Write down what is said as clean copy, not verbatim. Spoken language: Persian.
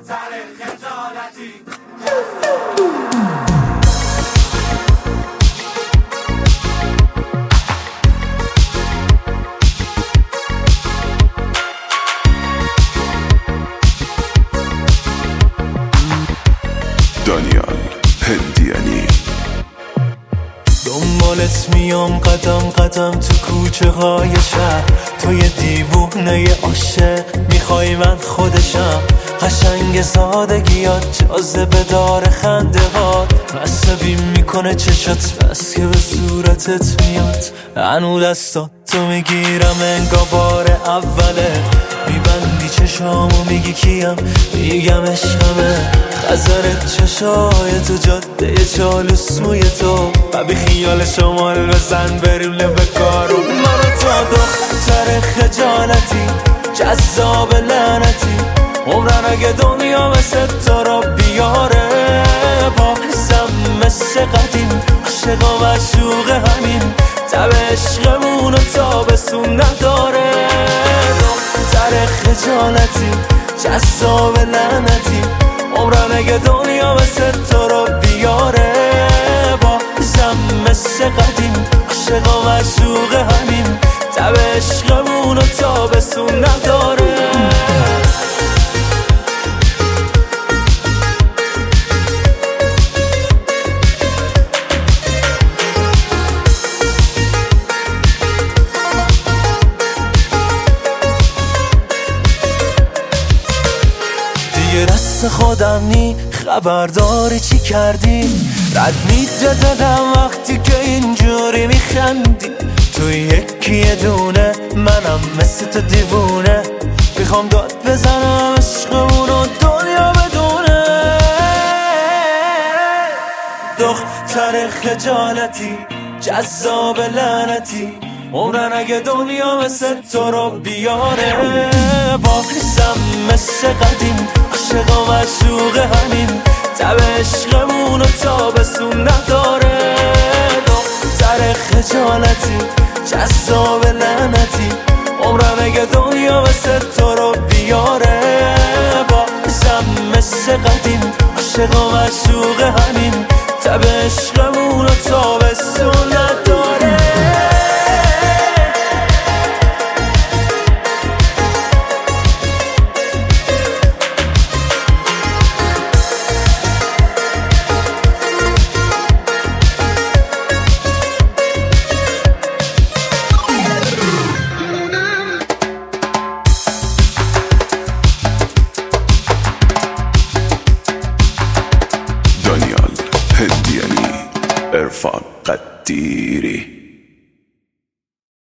دختر خجالتی. دانیال هندیانی. دنبالت میام قدم قدم تو کوچه های شهر، تو یه دیوونه عاشق میخوای من خودشم. قشنگ سادگیات جاذبه داره خنده هات، عصبی میکنه چشات بس که به صورتت میاد. هنو دستات تو میگیرم انگار بار اوله، میبندی چشامو میگی کیم، میگم عشقمه. خزرت چشای تو جاده چالوس موی تو، و بی خیال شمال بزن بریم لب کارو. من تو دختر خجالتی، جذاب لعنتی، عمرن اگه دنیا مثل تو را بیاره. بازم مثل قدیم عاشق و معشوق همین، تب عشقمون و تابستون نداره. دختر خجالتی، جذاب لعنتی، عمرن اگه دنیا مثل تو را بیاره. بازم مثل قدیم عاشق و معشوق همین، تب عشقمون و تابستون نداره. دست خودم نی خبرداری چی کردی، رد میده دلم وقتی که اینجوری میخندی. تو یکی دونه منم مثل تو دیوونه، میخوام داد بزنم عشقمون و دنیا بدونه. دختر خجالتی، جذاب لعنتی، عمرن اگه دنیا مثل تو رو بیاره. بازم مثل قدیم عاشق و معشوق همین، تب عشقمون و تابستون نداره. دختر خجالتی، جذاب لعنتی، عمرن اگه دنیا مثل تو رو بیاره. بازم مثل قدیم عاشق و معشوق همین، تب عشقمون و تابستون نداره. دانیال هندیانی، عرفان قدیری.